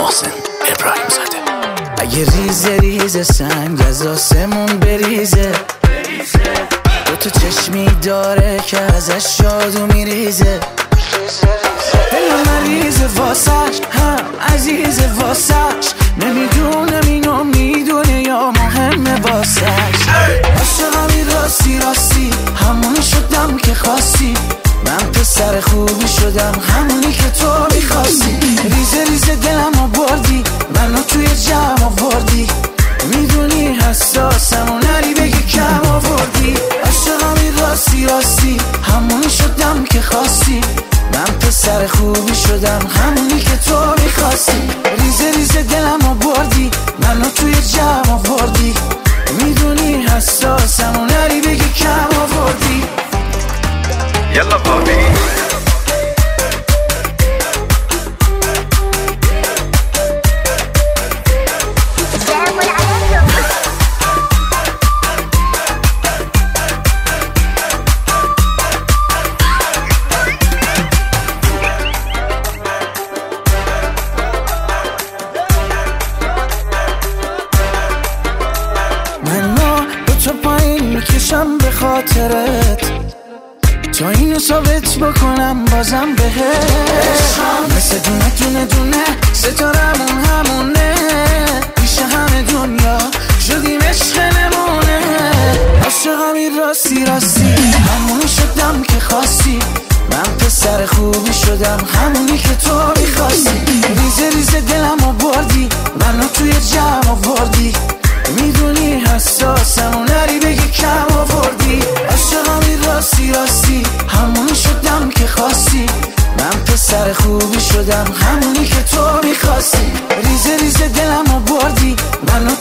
محسن ابراهیم زاده. اگه ریز سنگ از آسمون بریزه، دوتا چشمی داره که ازش شادو میریزه، دل مریضه واسش هم عزیزه واسش، نمیدونم اینو میدونه یا مهمه واسش. عاشقمی راستی همون شدم که خواستی، من پسر خوبی شدم همونی که تو میخواستی. ریزه دلم بردی، منو توی جمع آوردی، میدونی حساسم و نری بگی کم آوردی. عاشقمی راستی همون شدم که خواستی، من پسر خوبی شدم همونی که تو میخواستی. ریزه دلم بردی، منو توی جمع آوردی، میدونی حساسم و نری بگی کم آوردی. یلا بابی میکشم به خاطرت تا اینو ثابت بکنم بازم بهت. مثل دونه ستارمون همونه، پیش همه دنیا شدیم عشق نمونه. عاشقمی راستی همون شدم که خواستی، من پسر خوبی شدم همونی که تو میخواستی. ریزه دلمو بردی، منو توی جمع آوردی، میدونی حساسم و نری بگی کم آوردی. عاشقمی راستی همون شدم که خواستی، من پسر خوبی شدم همونی که تو میخواستی. ریزه دلمو بردی، منو